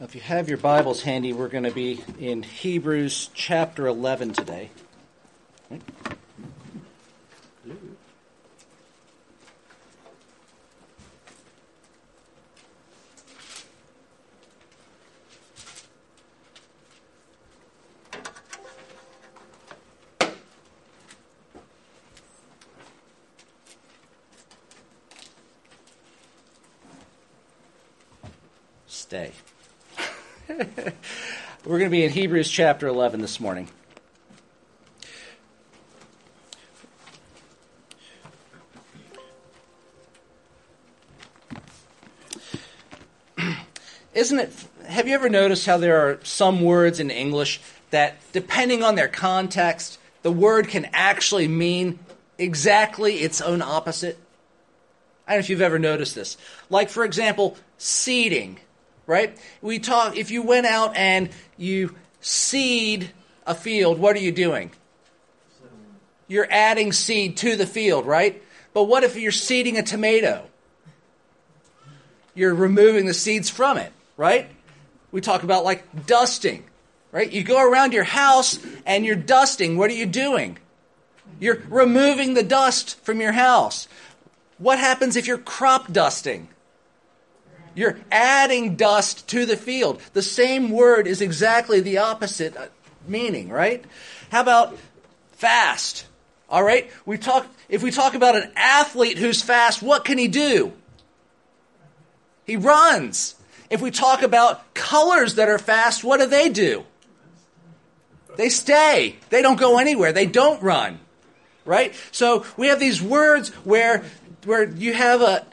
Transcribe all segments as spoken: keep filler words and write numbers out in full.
If you have your Bibles handy, we're going to be in Hebrews chapter eleven today. Stay. We're going to be in Hebrews chapter eleven this morning. Isn't it, have you ever noticed how there are some words in English that, depending on their context, the word can actually mean exactly its own opposite? I don't know if you've ever noticed this. Like, for example, seeding. Right? We talk, if you went out and you seed a field, what are you doing? You're adding seed to the field, right? But what if you're seeding a tomato? You're removing the seeds from it, right? We talk about like dusting, right? You go around your house and you're dusting. What are you doing? You're removing the dust from your house. What happens if you're crop dusting? You're adding dust to the field. The same word is exactly the opposite meaning, right? How about fast? All right? We talk if we talk about an athlete who's fast, what can he do? He runs. If we talk about colors that are fast, what do they do? They stay. They don't go anywhere. They don't run. Right? So we have these words where where you have a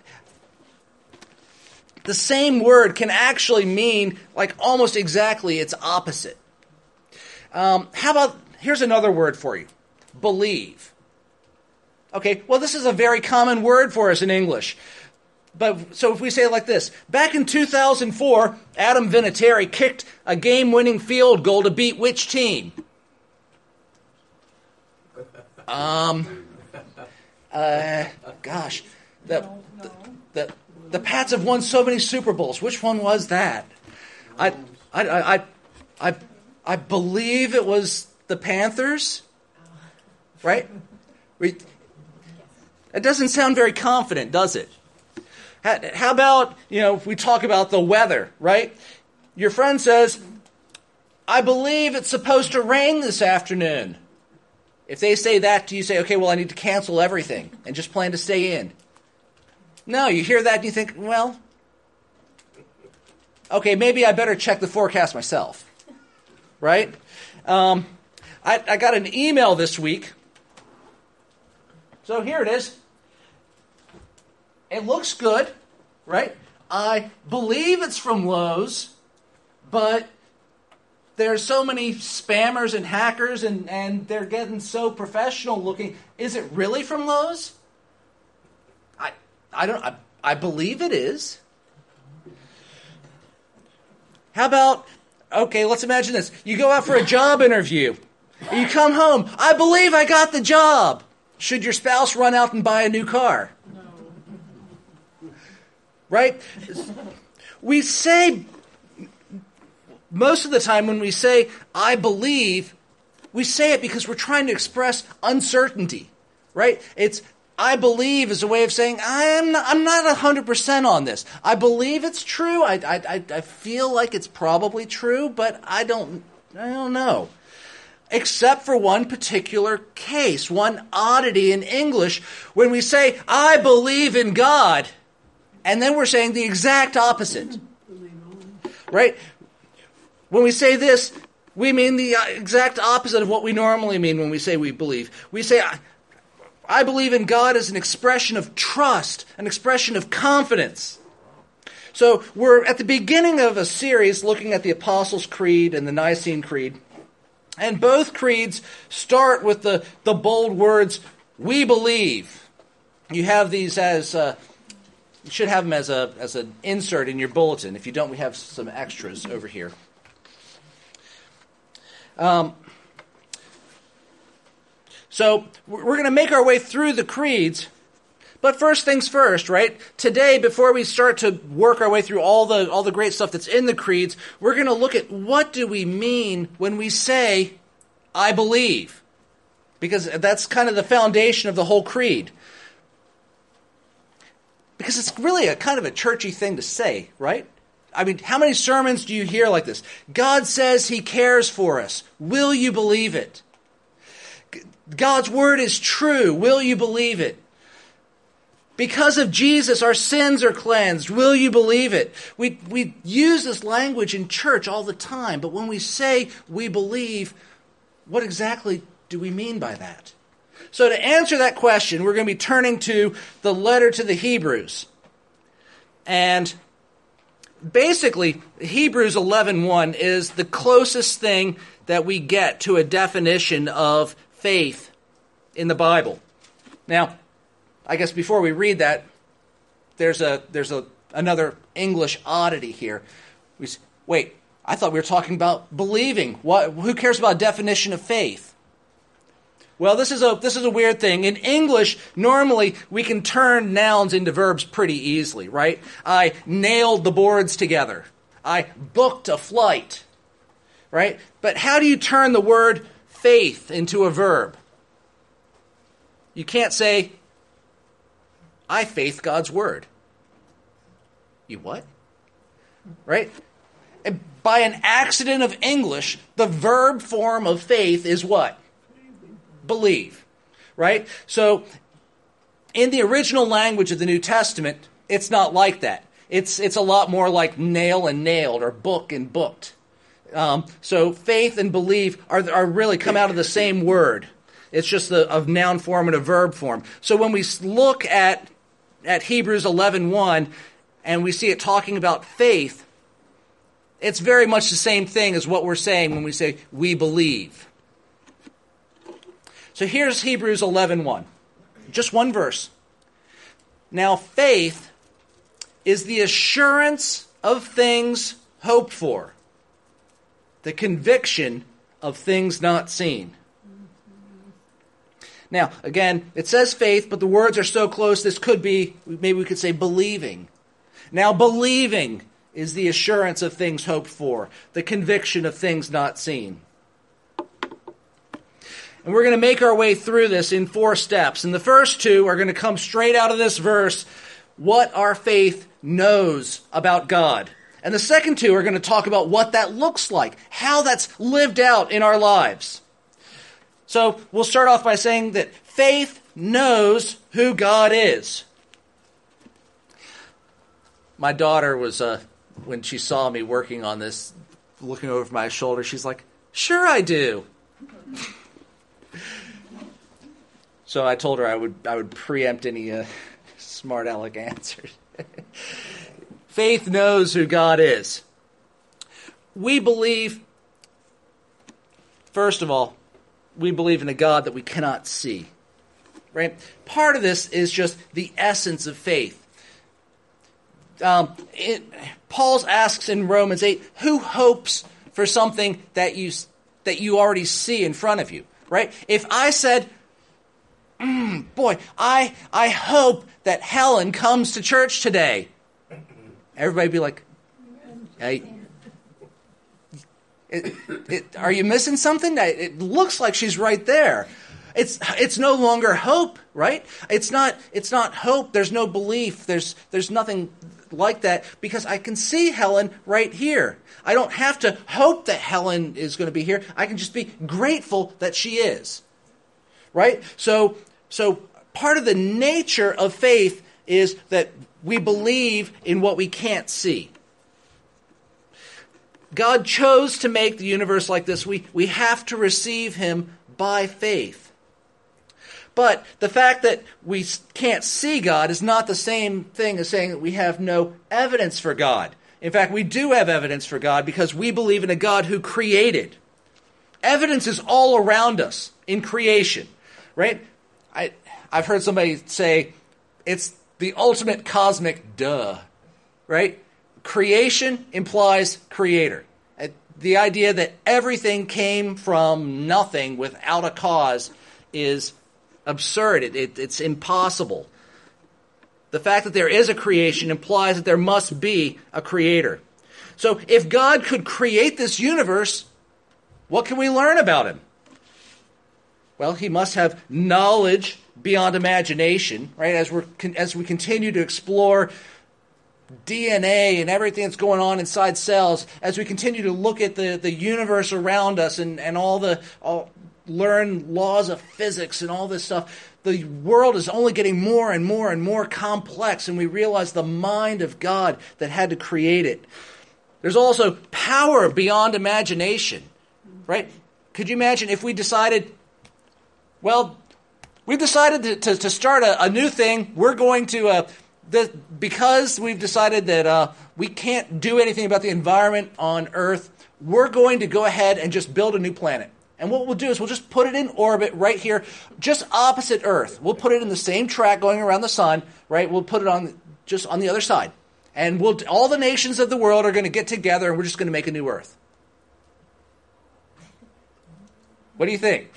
the same word can actually mean like almost exactly its opposite. Um, how about, here's another word for you. Believe. Okay, well this is a very common word for us in English. But so if we say it like this, back in two thousand four, Adam Vinatieri kicked a game-winning field goal to beat which team? Um, uh, gosh, the, the, the The Pats have won so many Super Bowls. Which one was that? I, I, I, I, I believe it was the Panthers, right? We, it doesn't sound very confident, does it? How, how about, you know, if we talk about the weather, right? Your friend says, I believe it's supposed to rain this afternoon. If they say that to you, say, okay, well, I need to cancel everything and just plan to stay in. No, you hear that and you think, well, okay, maybe I better check the forecast myself, right? Um, I, I got an email this week. So here it is. It looks good, right? I believe it's from Lowe's, but there's so many spammers and hackers and, and they're getting so professional looking. Is it really from Lowe's? I don't. I, I believe it is. How about, okay, let's imagine this. You go out for a job interview. You come home. I believe I got the job. Should your spouse run out and buy a new car? No. Right? We say, most of the time when we say, I believe, we say it because we're trying to express uncertainty. Right? It's, I believe is a way of saying, I'm not, I'm not one hundred percent on this. I believe it's true. I, I, I feel like it's probably true, but I don't, I don't know. Except for one particular case, one oddity in English, when we say, I believe in God, and then we're saying the exact opposite. Right? When we say this, we mean the exact opposite of what we normally mean when we say we believe. We say, I believe in God as an expression of trust, an expression of confidence. So we're at the beginning of a series looking at the Apostles' Creed and the Nicene Creed. And both creeds start with the, the bold words, we believe. You have these as, uh, you should have them as a as an insert in your bulletin. If you don't, we have some extras over here. Um. So we're going to make our way through the creeds, But first things first, right? Today, before we start to work our way through all the all the great stuff that's in the creeds, we're going to look at what do we mean when we say, I believe. Because that's kind of the foundation of the whole creed. Because it's really a kind of a churchy thing to say, right? I mean, how many sermons do you hear like this? God says he cares for us. Will you believe it? God's word is true. Will you believe it? Because of Jesus, our sins are cleansed. Will you believe it? We we use this language in church all the time, but when we say we believe, what exactly do we mean by that? So to answer that question, we're going to be turning to the letter to the Hebrews. And basically, Hebrews eleven one is the closest thing that we get to a definition of faith in the Bible. Now, I guess before we read that, there's a there's a another English oddity here. We wait, I thought we were talking about believing. What? Who cares about a definition of faith? Well, this is a this is a weird thing. In English, normally we can turn nouns into verbs pretty easily, right? I nailed the boards together. I booked a flight, right? But how do you turn the word faith into a verb? You can't say, I faith God's word. You what? Right? And by an accident of English, the verb form of faith is what? Believe. Right? So, in the original language of the New Testament, it's not like that. It's it's a lot more like nail and nailed, or book and booked. Um, so faith and believe are are really come out of the same word. It's just a, a noun form and a verb form. So when we look at at Hebrews eleven one and we see it talking about faith, it's very much the same thing as what we're saying when we say we believe. So here's Hebrews eleven one. Just one verse. Now faith is the assurance of things hoped for, the conviction of things not seen. Now, again, it says faith, but the words are so close, this could be, maybe we could say believing. Now, believing is the assurance of things hoped for, the conviction of things not seen. And we're going to make our way through this in four steps. And the first two are going to come straight out of this verse, what our faith knows about God. And the second two are going to talk about what that looks like, how that's lived out in our lives. So we'll start off by saying that faith knows who God is. My daughter was, uh, when she saw me working on this, looking over my shoulder, she's like, sure I do. So I told her I would I would preempt any uh, smart aleck answers. Faith knows who God is. We believe, first of all, we believe in a God that we cannot see. Right? Part of this is just the essence of faith. Um, it, Paul asks in Romans eight, who hopes for something that you that you already see in front of you? Right? If I said, mm, boy, I I hope that Helen comes to church today, everybody would be like, hey, it, it, are you missing something? It looks like she's right there. It's it's no longer hope, right? It's not it's not hope. There's no belief. There's there's nothing like that because I can see Helen right here. I don't have to hope that Helen is going to be here. I can just be grateful that she is. Right? So so part of the nature of faith is that we believe in what we can't see. God chose to make the universe like this. We, we have to receive him by faith. But the fact that we can't see God is not the same thing as saying that we have no evidence for God. In fact, we do have evidence for God because we believe in a God who created. Evidence is all around us in creation, right? I, I've heard somebody say it's the ultimate cosmic duh, right? Creation implies creator. The idea that everything came from nothing without a cause is absurd. It, it, it's impossible. The fact that there is a creation implies that there must be a creator. So if God could create this universe, what can we learn about him? Well, he must have knowledge beyond imagination, right? As we're as we continue to explore D N A and everything that's going on inside cells, as we continue to look at the, the universe around us and, and all the all, learn laws of physics and all this stuff, the world is only getting more and more and more complex, and we realize the mind of God that had to create it. There's also power beyond imagination, right? Could you imagine if we decided, well, we've decided to, to, to start a, a new thing. We're going to, uh, the, because we've decided that uh, we can't do anything about the environment on Earth, we're going to go ahead and just build a new planet. And what we'll do is we'll just put it in orbit right here, just opposite Earth. We'll put it in the same track going around the sun, right? We'll put it on just on the other side. And we'll all the nations of the world are going to get together and we're just going to make a new Earth. What do you think?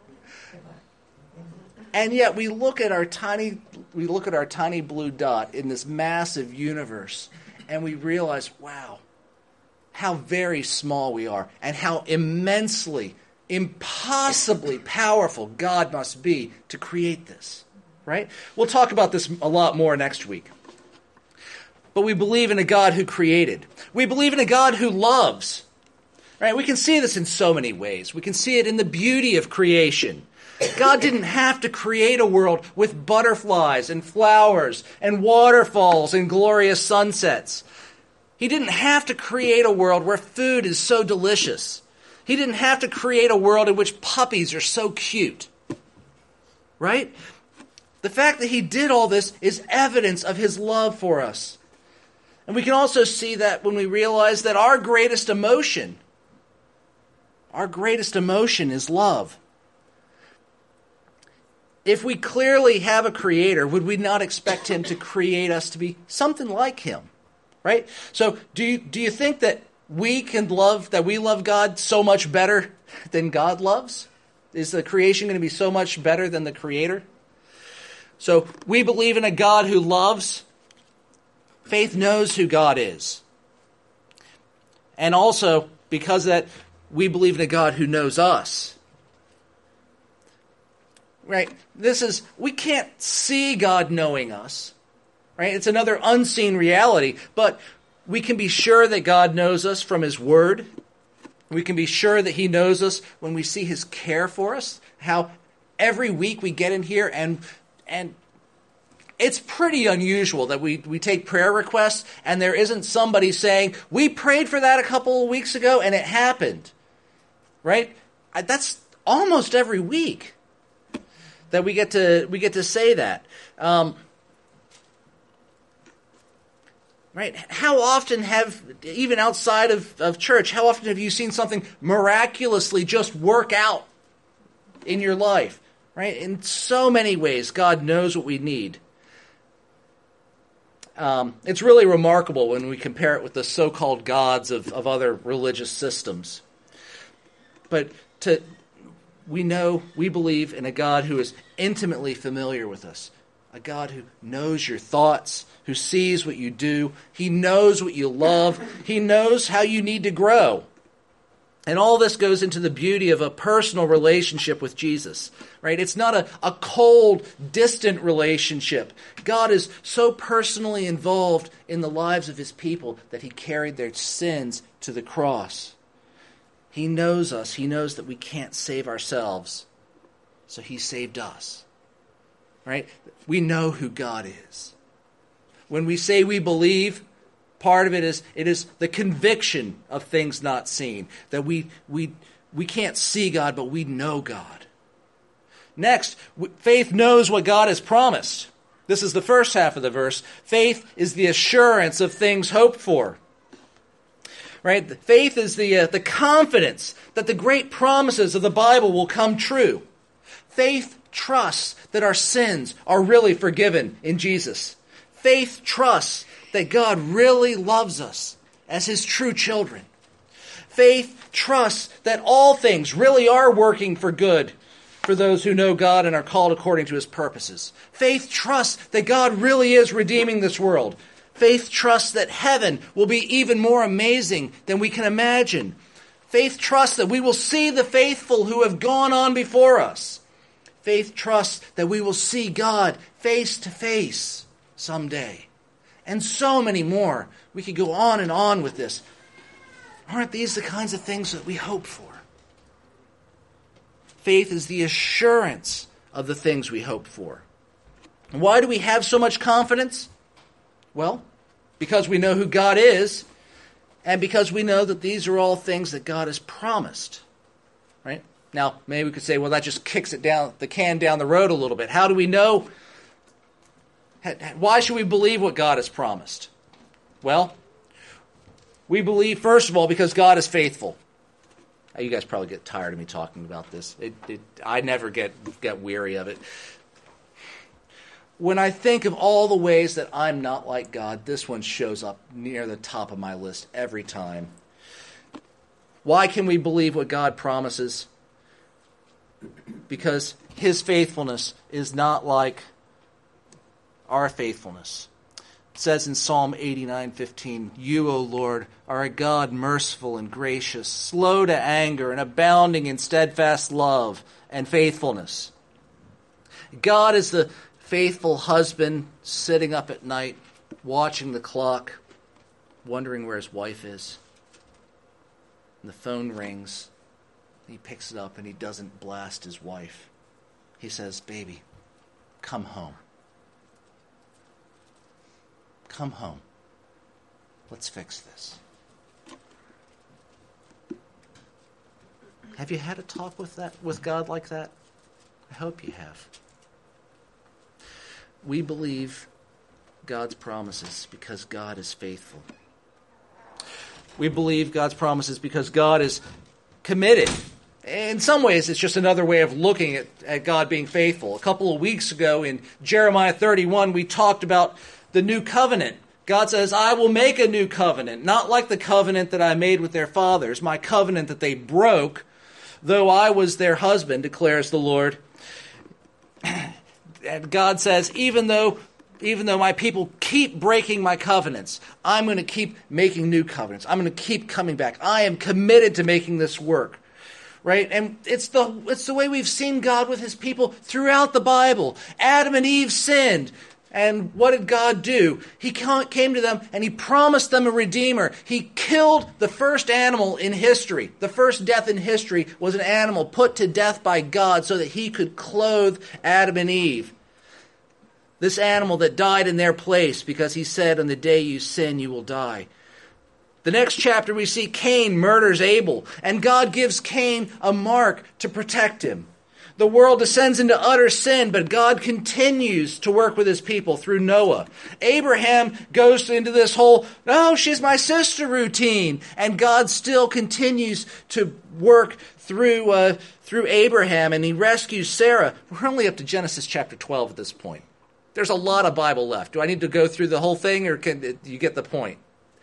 And yet we look at our tiny we look at our tiny blue dot in this massive universe and we realize, wow, how very small we are and how immensely, impossibly powerful God must be to create this, right? We'll talk about this a lot more next week. But we believe in a God who created. We believe in a God who loves, right? We can see this in so many ways. We can see it in the beauty of creation. God didn't have to create a world with butterflies and flowers and waterfalls and glorious sunsets. He didn't have to create a world where food is so delicious. He didn't have to create a world in which puppies are so cute. Right? The fact that he did all this is evidence of his love for us. And we can also see that when we realize that our greatest emotion, our greatest emotion is love. If we clearly have a creator, would we not expect him to create us to be something like him? Right? So do you, do you think that we can love, that we love God so much better than God loves? Is the creation going to be so much better than the creator? So we believe in a God who loves. Faith knows who God is. And also, because of that, we believe in a God who knows us. Right? This is, we can't see God knowing us. Right? It's another unseen reality, but we can be sure that God knows us from his word. We can be sure that he knows us when we see his care for us. How every week we get in here and and it's pretty unusual that we, we take prayer requests and there isn't somebody saying, we prayed for that a couple of weeks ago and it happened. Right? That's almost every week that we get to we get to say that. Um, right? How often have, even outside of, of church, how often have you seen something miraculously just work out in your life? Right? In so many ways, God knows what we need. Um, it's really remarkable when we compare it with the so-called gods of, of other religious systems. But to we know, we believe in a God who is intimately familiar with us. A God who knows your thoughts, who sees what you do. He knows what you love. He knows how you need to grow. And all this goes into the beauty of a personal relationship with Jesus, right? It's not a, a cold, distant relationship. God is so personally involved in the lives of his people that he carried their sins to the cross. He knows us. He knows that we can't save ourselves. So he saved us, right? We know who God is. When we say we believe, part of it is it is the conviction of things not seen. That we we we can't see God, but we know God. Next, faith knows what God has promised. This is the first half of the verse. Faith is the assurance of things hoped for. Right? Faith is the uh, the confidence that the great promises of the Bible will come true. Faith trusts that our sins are really forgiven in Jesus. Faith trusts that God really loves us as his true children. Faith trusts that all things really are working for good for those who know God and are called according to his purposes. Faith trusts that God really is redeeming this world. Faith trusts that heaven will be even more amazing than we can imagine. Faith trusts that we will see the faithful who have gone on before us. Faith trusts that we will see God face to face someday. And so many more. We could go on and on with this. Aren't these the kinds of things that we hope for? Faith is the assurance of the things we hope for. And why do we have so much confidence? Well, because we know who God is, and because we know that these are all things that God has promised. Right? Now, maybe we could say, well, that just kicks it down the can down the road a little bit. How do we know? Why should we believe what God has promised? Well, we believe, first of all, because God is faithful. You guys probably get tired of me talking about this. It, it, I never get, get weary of it. When I think of all the ways that I'm not like God, this one shows up near the top of my list every time. Why can we believe what God promises? Because his faithfulness is not like our faithfulness. It says in Psalm eighty-nine fifteen, "You, O Lord, are a God merciful and gracious, slow to anger and abounding in steadfast love and faithfulness." God is the faithful husband sitting up at night, watching the clock, wondering where his wife is. And the phone rings. He picks it up and he doesn't blast his wife. He says, "Baby, come home. Come home. Let's fix this." Have you had a talk with that with God like that? I hope you have. We believe God's promises because God is faithful. We believe God's promises because God is committed. In some ways, it's just another way of looking at, at God being faithful. A couple of weeks ago in Jeremiah thirty-one, we talked about the new covenant. God says, "I will make a new covenant, not like the covenant that I made with their fathers, my covenant that they broke, though I was their husband, declares the Lord." And God says, even though, even though my people keep breaking my covenants, I'm going to keep making new covenants. I'm going to keep coming back. I am committed to making this work. Right? And it's the, it's the way we've seen God with his people throughout the Bible. Adam and Eve sinned. And what did God do? He came to them and he promised them a redeemer. He killed the first animal in history. The first death in history was an animal put to death by God so that he could clothe Adam and Eve. This animal that died in their place because he said, "On the day you sin, you will die." The next chapter we see Cain murders Abel, and God gives Cain a mark to protect him. The world descends into utter sin, but God continues to work with his people through Noah. Abraham goes into this whole, "Oh, she's my sister" routine, and God still continues to work through uh, through Abraham, and he rescues Sarah. We're only up to Genesis chapter twelve at this point. There's a lot of Bible left. Do I need to go through the whole thing, or can you get the point?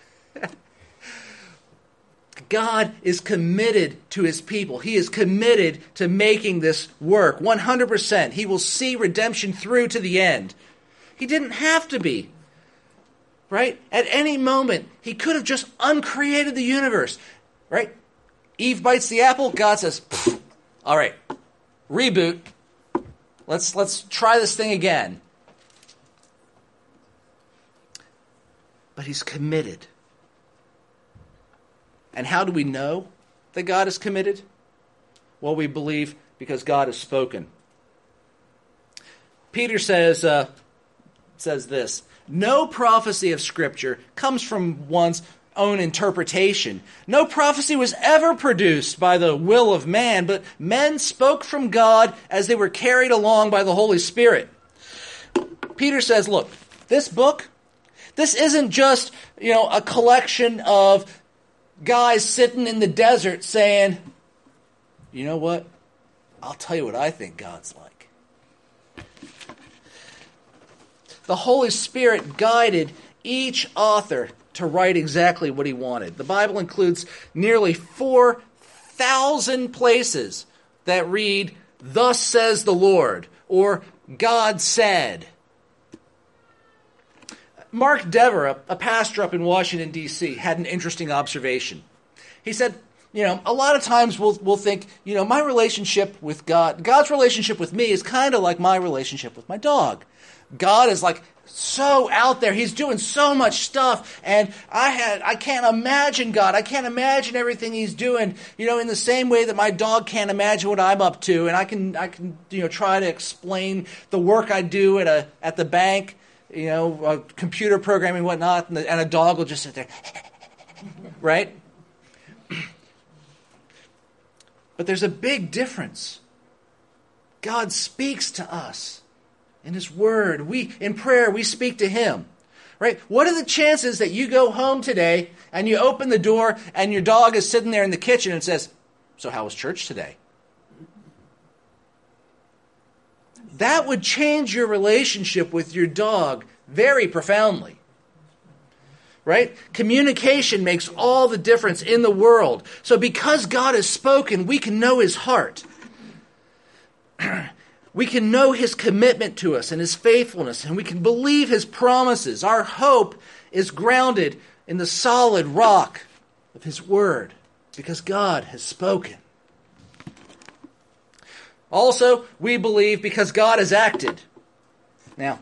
God is committed to his people. He is committed to making this work. one hundred percent. He will see redemption through to the end. He didn't have to be. Right? At any moment, he could have just uncreated the universe. Right? Eve bites the apple. God says, "All right, reboot. Let's, let's try this thing again." But he's committed. And how do we know that God is committed? Well, we believe because God has spoken. Peter says, uh, says this, "No prophecy of Scripture comes from one's own interpretation. No prophecy was ever produced by the will of man, but men spoke from God as they were carried along by the Holy Spirit." Peter says, look, this book, this isn't just, you know, a collection of guys sitting in the desert saying, "You know what? I'll tell you what I think God's like." The Holy Spirit guided each author to write exactly what he wanted. The Bible includes nearly four thousand places that read, thus says the Lord, or God said. Mark Dever, a pastor up in Washington, D C, had an interesting observation. He said, you know, a lot of times we'll, we'll think, you know, my relationship with God, God's relationship with me is kind of like my relationship with my dog. God is like so out there. He's doing so much stuff. And I had, I can't imagine God. I can't imagine everything he's doing, you know, in the same way that my dog can't imagine what I'm up to. And I can, I can, you know, try to explain the work I do at a, at the bank, you know, uh, computer programming and whatnot. And, the, and a dog will just sit there, right? But there's a big difference. God speaks to us in his word. We, in prayer, we speak to him. Right? What are the chances that you go home today and you open the door and your dog is sitting there in the kitchen and says, so how was church today? That would change your relationship with your dog very profoundly. Right? Communication makes all the difference in the world. So because God has spoken, we can know his heart. We can know his commitment to us and his faithfulness, and we can believe his promises. Our hope is grounded in the solid rock of his word because God has spoken. Also, we believe because God has acted. Now,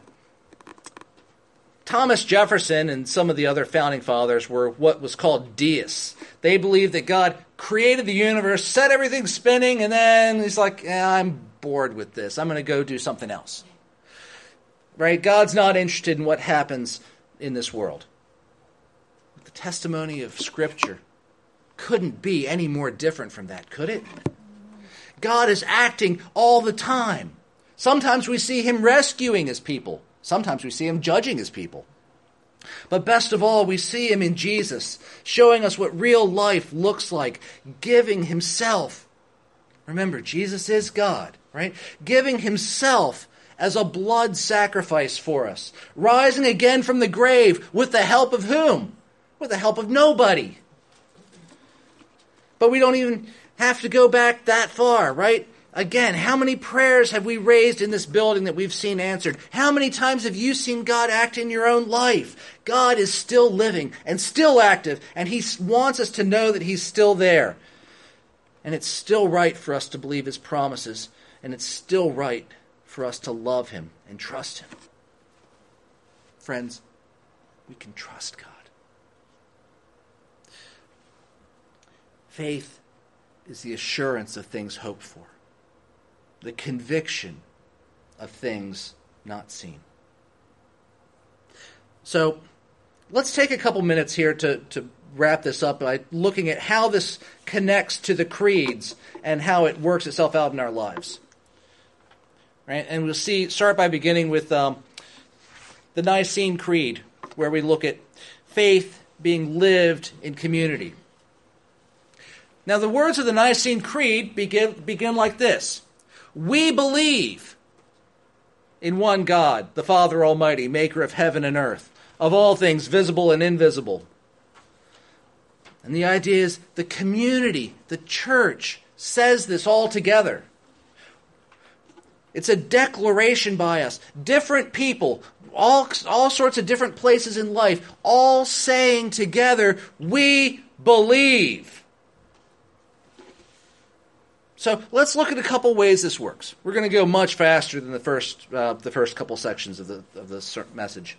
Thomas Jefferson and some of the other founding fathers were what was called deists. They believed that God created the universe, set everything spinning, and then he's like, eh, I'm bored with this. I'm going to go do something else. Right? God's not interested in what happens in this world. The testimony of Scripture couldn't be any more different from that, could it? God is acting all the time. Sometimes we see him rescuing his people. Sometimes we see him judging his people. But best of all, we see him in Jesus, showing us what real life looks like, giving himself. Remember, Jesus is God, right? Giving himself as a blood sacrifice for us, rising again from the grave with the help of whom? With the help of nobody. But we don't even have to go back that far, right? Again, how many prayers have we raised in this building that we've seen answered? How many times have you seen God act in your own life? God is still living and still active, and he wants us to know that he's still there. And it's still right for us to believe his promises, and it's still right for us to love him and trust him. Friends, we can trust God. Faith is the assurance of things hoped for, the conviction of things not seen. So let's take a couple minutes here to, to wrap this up by looking at how this connects to the creeds and how it works itself out in our lives. Right? And we'll see, start by beginning with um, the Nicene Creed, where we look at faith being lived in community. Now, the words of the Nicene Creed begin, begin like this. We believe in one God, the Father Almighty, maker of heaven and earth, of all things visible and invisible. And the idea is the community, the church, says this all together. It's a declaration by us. Different people, all, all sorts of different places in life, all saying together, we believe. So let's look at a couple ways this works. We're going to go much faster than the first uh, the first couple sections of the of this message.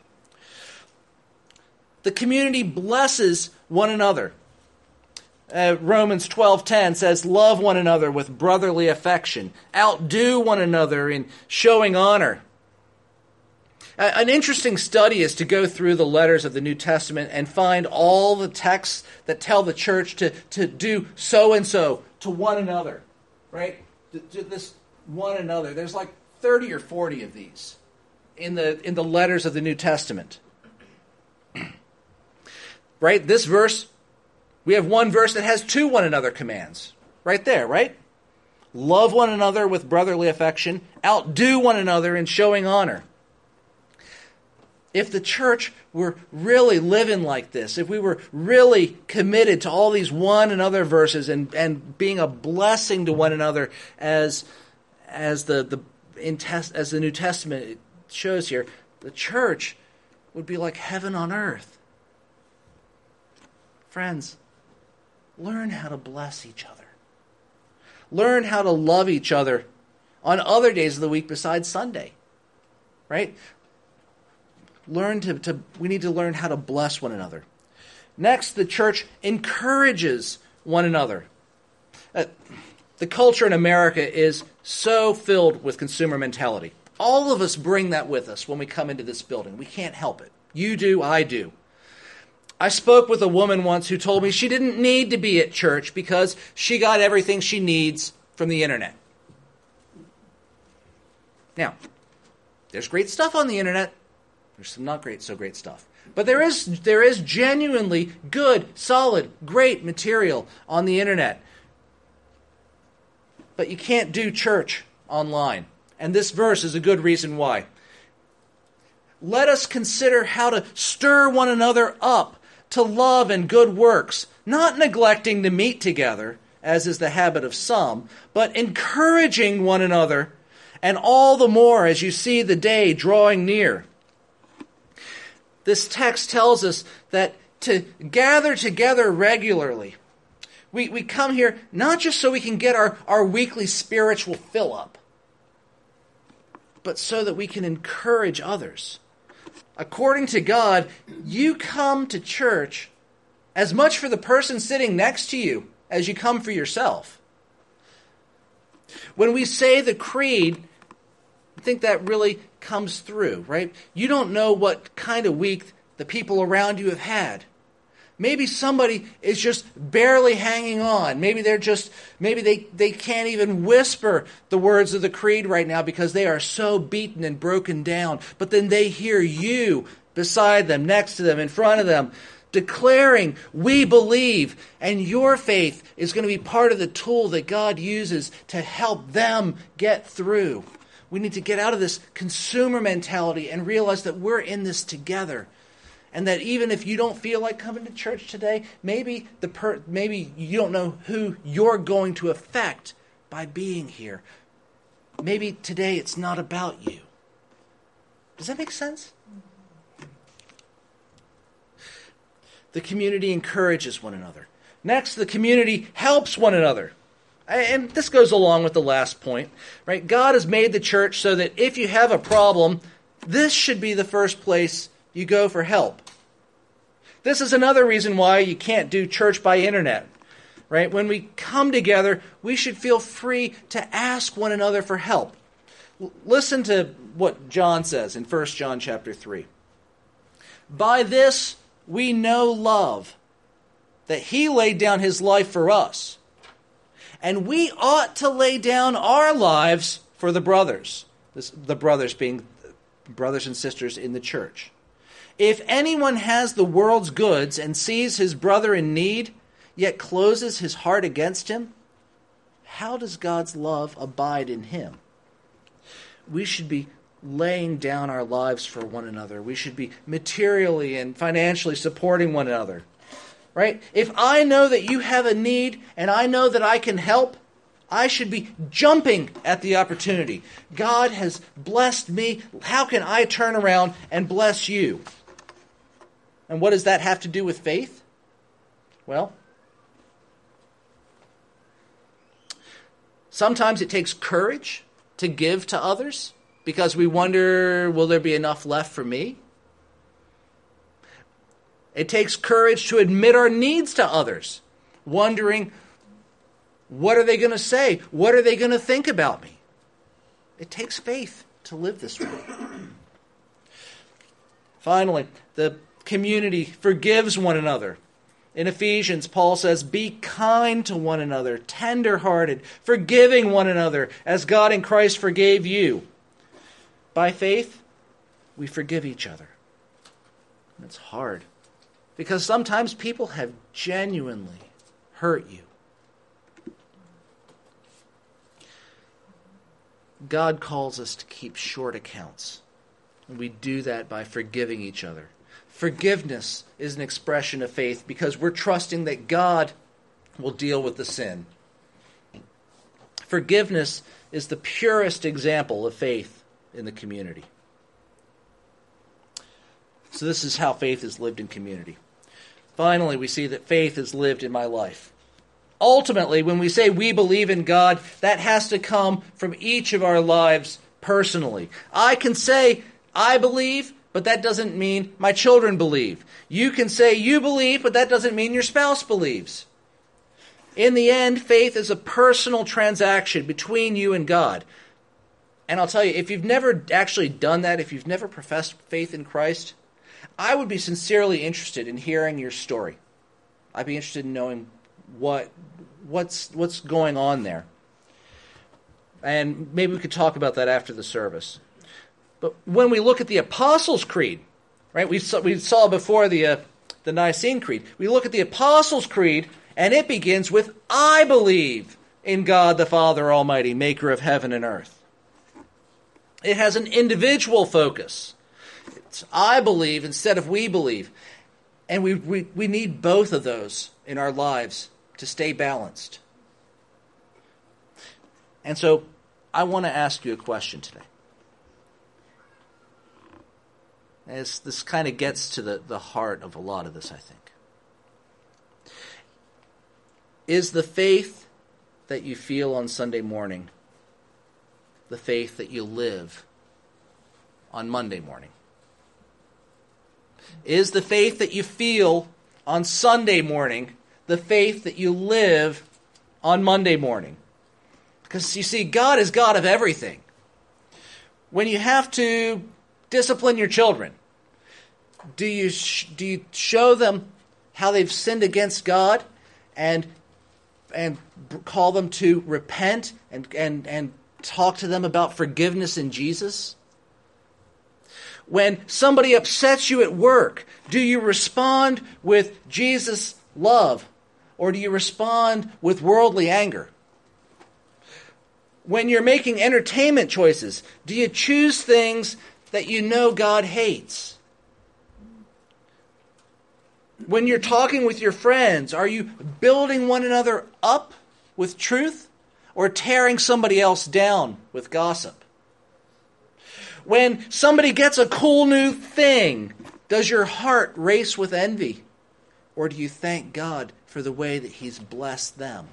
The community blesses one another. Uh, Romans twelve ten says, "Love one another with brotherly affection. Outdo one another in showing honor." Uh, an interesting study is to go through the letters of the New Testament and find all the texts that tell the church to, to do so and so to one another. Right? This one another. There's like thirty or forty of these in the in the letters of the New Testament. Right? This verse, we have one verse that has two one another commands. Right there, right? Love one another with brotherly affection. Outdo one another in showing honor. If the church were really living like this, if we were really committed to all these one another verses and, and being a blessing to one another as, as the, the in test, as the New Testament shows here, the church would be like heaven on earth. Friends, learn how to bless each other. Learn how to love each other on other days of the week besides Sunday. Right? Learn to, to we need to learn how to bless one another. Next, the church encourages one another. Uh, the culture in America is so filled with consumer mentality. All of us bring that with us when we come into this building. We can't help it. You do, I do. I spoke with a woman once who told me she didn't need to be at church because she got everything she needs from the internet. Now, there's great stuff on the internet. There's some not great, so great stuff. But there is there is genuinely good, solid, great material on the internet. But you can't do church online. And this verse is a good reason why. Let us consider how to stir one another up to love and good works, not neglecting to meet together, as is the habit of some, but encouraging one another, and all the more as you see the day drawing near. This text tells us that to gather together regularly, we, we come here not just so we can get our, our weekly spiritual fill-up, but so that we can encourage others. According to God, you come to church as much for the person sitting next to you as you come for yourself. When we say the creed, I think that really comes through, right? You don't know what kind of week the people around you have had. Maybe somebody is just barely hanging on. Maybe they're just, maybe they, they can't even whisper the words of the creed right now because they are so beaten and broken down. But then they hear you beside them, next to them, in front of them, declaring, we believe, and your faith is going to be part of the tool that God uses to help them get through. We need to get out of this consumer mentality and realize that we're in this together. And that even if you don't feel like coming to church today, maybe the per- maybe you don't know who you're going to affect by being here. Maybe today it's not about you. Does that make sense? The community encourages one another. Next, the community helps one another. And this goes along with the last point, right? God has made the church so that if you have a problem, this should be the first place you go for help. This is another reason why you can't do church by internet, right? When we come together, we should feel free to ask one another for help. L- listen to what John says in First John chapter three. By this we know love, that he laid down his life for us. And we ought to lay down our lives for the brothers. This, the brothers being brothers and sisters in the church. If anyone has the world's goods and sees his brother in need, yet closes his heart against him, how does God's love abide in him? We should be laying down our lives for one another. We should be materially and financially supporting one another. Right? If I know that you have a need and I know that I can help, I should be jumping at the opportunity. God has blessed me. How can I turn around and bless you? And what does that have to do with faith? Well, sometimes it takes courage to give to others because we wonder, will there be enough left for me? It takes courage to admit our needs to others, wondering, what are they going to say? What are they going to think about me? It takes faith to live this way. Finally, the community forgives one another. In Ephesians, Paul says, be kind to one another, tender-hearted, forgiving one another, as God in Christ forgave you. By faith, we forgive each other. It's hard. Because sometimes people have genuinely hurt you. God calls us to keep short accounts. And we do that by forgiving each other. Forgiveness is an expression of faith because we're trusting that God will deal with the sin. Forgiveness is the purest example of faith in the community. So this is how faith is lived in community. Finally, we see that faith is lived in my life. Ultimately, when we say we believe in God, that has to come from each of our lives personally. I can say I believe, but that doesn't mean my children believe. You can say you believe, but that doesn't mean your spouse believes. In the end, faith is a personal transaction between you and God. And I'll tell you, if you've never actually done that, if you've never professed faith in Christ, I would be sincerely interested in hearing your story. I'd be interested in knowing what what's what's going on there. And maybe we could talk about that after the service. But when we look at the Apostles' Creed, right? We saw, we saw before the uh, the Nicene Creed. We look at the Apostles' Creed, and it begins with, I believe in God the Father Almighty, maker of heaven and earth. It has an individual focus. It's I believe instead of we believe. And we, we, we need both of those in our lives to stay balanced. And so I want to ask you a question today. As this kind of gets to the, the heart of a lot of this, I think. Is the faith that you feel on Sunday morning the faith that you live on Monday morning? Is the faith that you feel on Sunday morning the faith that you live on Monday morning? Because you see, God is God of everything. When you have to discipline your children, do you sh- do you show them how they've sinned against God and and call them to repent and and and talk to them about forgiveness in Jesus? When somebody upsets you at work, do you respond with Jesus' love, or do you respond with worldly anger? When you're making entertainment choices, do you choose things that you know God hates? When you're talking with your friends, are you building one another up with truth or tearing somebody else down with gossip? When somebody gets a cool new thing, does your heart race with envy? Or do you thank God for the way that He's blessed them?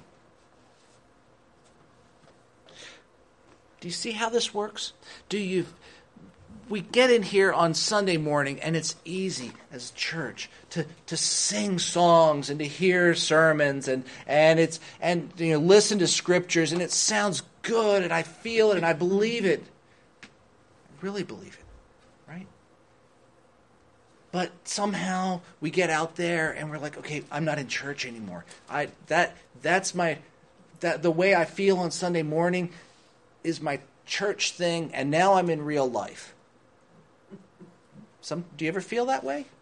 Do you see how this works? Do you? We get in here on Sunday morning, and it's easy as a church to, to sing songs and to hear sermons and and it's and you know listen to scriptures, and it sounds good, and I feel it, and I believe it. I really believe it, right? But somehow we get out there, and we're like, okay, I'm not in church anymore. I that that's my that the way I feel on Sunday morning is my church thing, and now I'm in real life. Some, do you ever feel that way?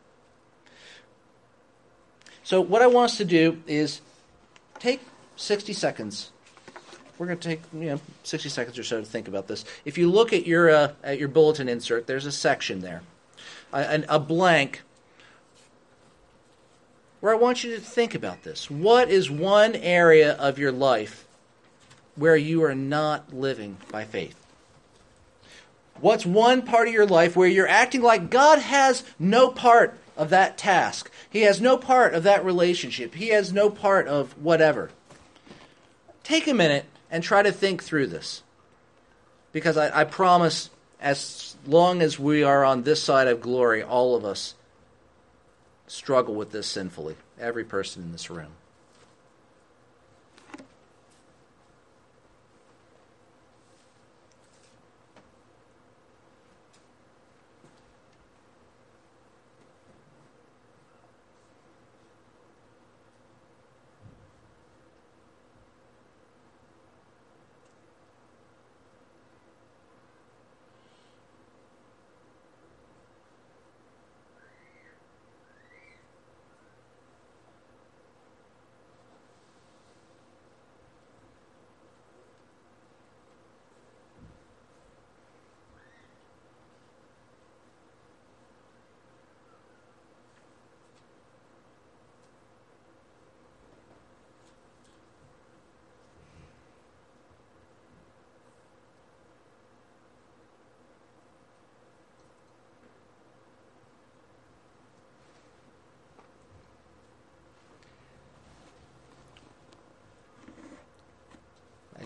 So what I want us to do is take sixty seconds. We're going to take you know sixty seconds or so to think about this. If you look at your uh, at your bulletin insert, there's a section there, a, a blank, where I want you to think about this. What is one area of your life where you are not living by faith? What's one part of your life where you're acting like God has no part of that task? He has no part of that relationship. He has no part of whatever. Take a minute and try to think through this. Because I, I promise, as long as we are on this side of glory, all of us struggle with this sinfully. Every person in this room.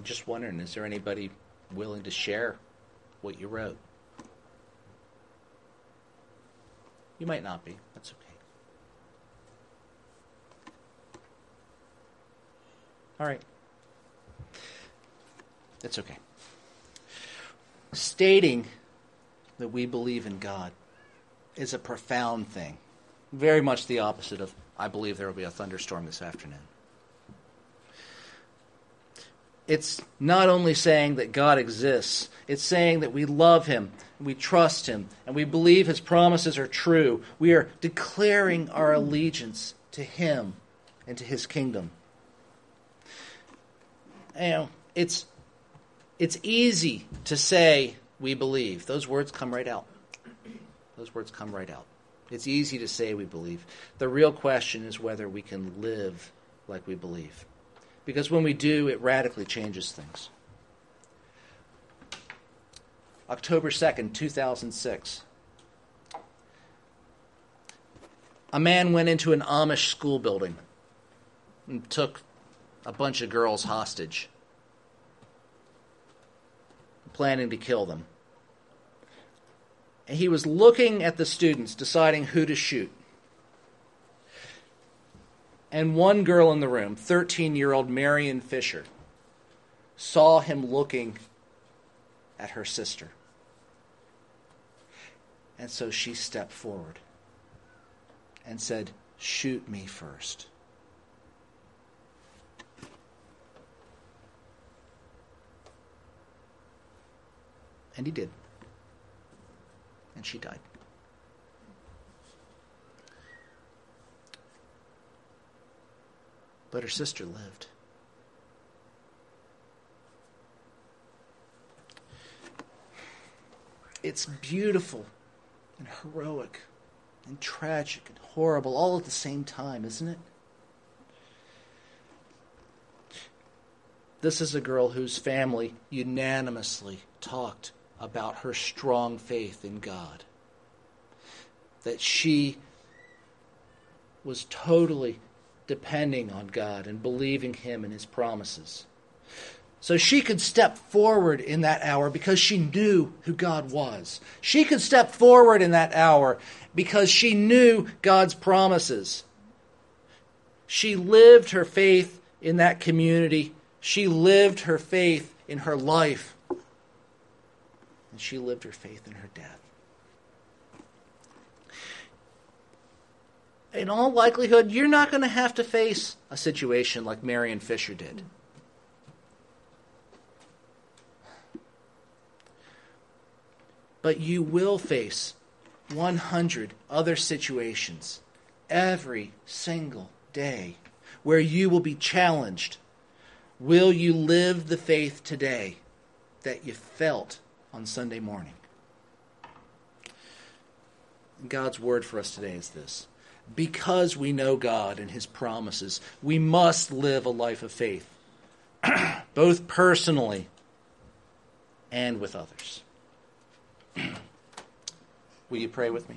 I'm just wondering, is there anybody willing to share what you wrote? You might not be. That's okay. All right. That's okay. Stating that we believe in God is a profound thing. Very much the opposite of, I believe there will be a thunderstorm this afternoon. It's not only saying that God exists, it's saying that we love him, we trust him, and we believe his promises are true. We are declaring our allegiance to him and to his kingdom. You know, it's it's easy to say we believe. Those words come right out. Those words come right out. It's easy to say we believe. The real question is whether we can live like we believe. Because when we do, it radically changes things. October second, two thousand six. A man went into an Amish school building and took a bunch of girls hostage, planning to kill them. And he was looking at the students, deciding who to shoot. And one girl in the room, thirteen-year-old Marion Fisher, saw him looking at her sister. And so she stepped forward and said, "Shoot me first." And he did. And she died. But her sister lived. It's beautiful and heroic and tragic and horrible all at the same time, isn't it? This is a girl whose family unanimously talked about her strong faith in God. That she was totally depending on God and believing him and his promises. So she could step forward in that hour because she knew who God was. She could step forward in that hour because she knew God's promises. She lived her faith in that community. She lived her faith in her life. And she lived her faith in her death. In all likelihood, you're not going to have to face a situation like Marion Fisher did. But you will face one hundred other situations every single day where you will be challenged. Will you live the faith today that you felt on Sunday morning? God's word for us today is this. Because we know God and his promises, we must live a life of faith, both personally and with others. Will you pray with me?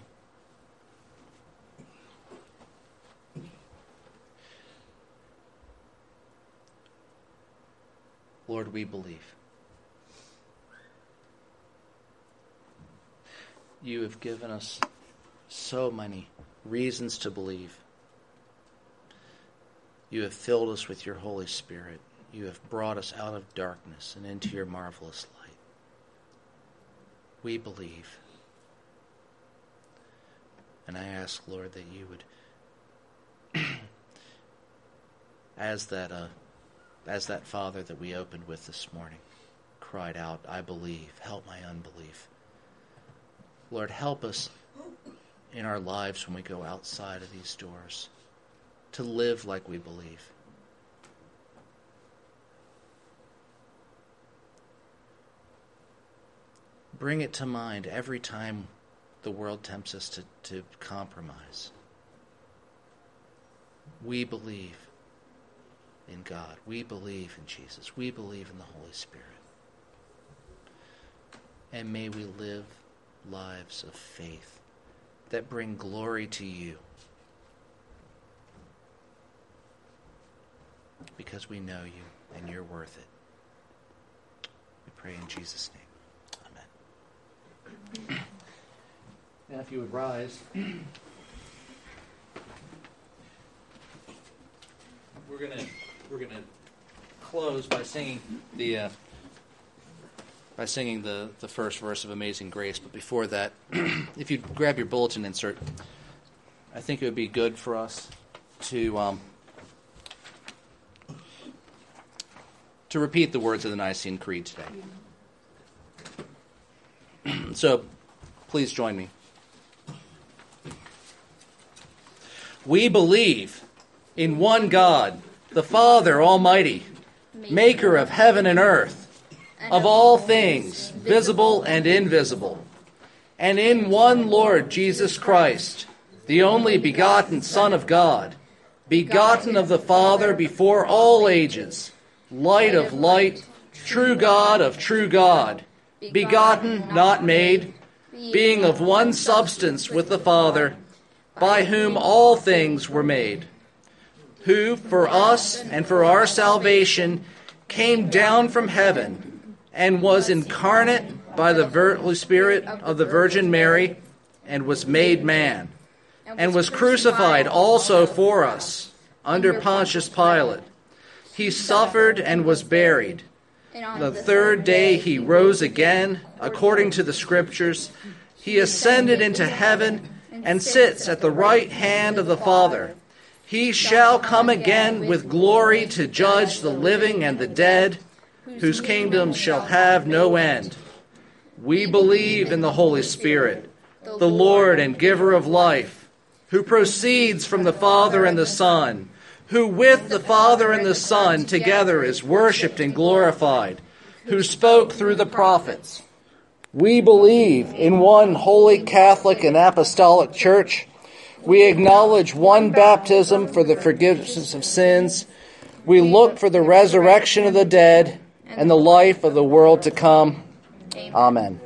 Lord, we believe. You have given us so many reasons to believe. You have filled us with your Holy Spirit. You have brought us out of darkness and into your marvelous light. We believe. And I ask, Lord, that you would, as that uh, as that father that we opened with this morning, cried out, "I believe, help my unbelief." Lord, help us in our lives when we go outside of these doors to live like we believe. Bring it to mind every time the world tempts us to, to compromise. We believe in God. We believe in Jesus. We believe in the Holy Spirit. And may we live lives of faith that bring glory to you, because we know you and you're worth it. pray in Jesus' name. Amen. Now, if you would rise, we're gonna we're gonna close by singing the uh, by singing the the first verse of Amazing Grace. But before that, if you grab your bulletin insert, I think it would be good for us to um, to repeat the words of the Nicene Creed today. So, please join me. We believe in one God, the Father Almighty, maker of heaven and earth, of all things, visible and invisible, and in one Lord Jesus Christ, the only begotten Son of God, begotten of the Father before all ages, light of light, true God of true God, begotten, not made, being of one substance with the Father, by whom all things were made, who for us and for our salvation came down from heaven and was incarnate by the Holy Spirit of the Virgin Mary and was made man, and was crucified also for us under Pontius Pilate. He suffered and was buried. The third day he rose again, according to the Scriptures. He ascended into heaven and sits at the right hand of the Father. He shall come again with glory to judge the living and the dead, whose kingdom shall have no end. We believe in the Holy Spirit, the Lord and giver of life, who proceeds from the Father and the Son, who with the Father and the Son together is worshipped and glorified, who spoke through the prophets. We believe in one holy Catholic and Apostolic Church. We acknowledge one baptism for the forgiveness of sins. We look for the resurrection of the dead and the life of the world to come. Amen.